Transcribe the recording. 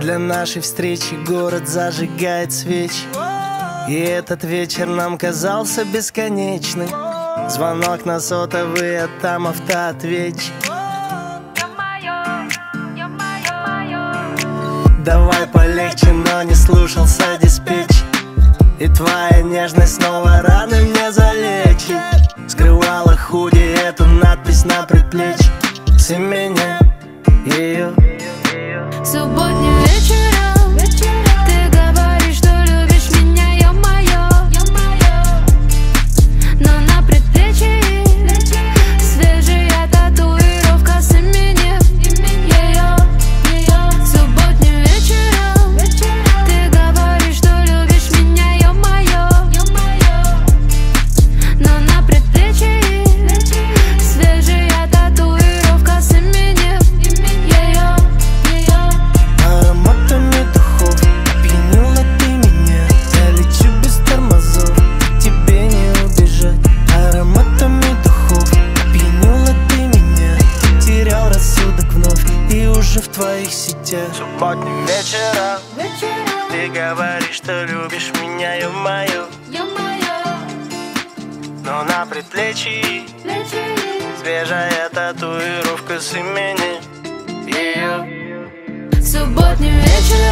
Для нашей встречи город зажигает свечи, и этот вечер нам казался бесконечным. Звонок на сотовый, а там автоответчик. Давай полегче, но не слушался диспетч. И твоя нежность снова раны мне залечит. Скрывала худи эту надпись на предплечье с именем ее. Субботним вечером ты говоришь, что любишь меня, ё-моё. Но на предплечье свежая татуировка с именем ее. Субботним вечером ты говоришь, что любишь меня, ё-моё. Но на предплечье свежая татуировка с именем ее. Ароматами духов опьянила ты меня. Я лечу без тормозов, тебе не убежать. Ароматами духов опьянила ты меня. Терял рассудок вновь и уже в твоих сетях. Субботним вечером ты говоришь, что любишь меня, ё-моё. Но на предплечье свежая татуировка с именем ее. Субботним вечером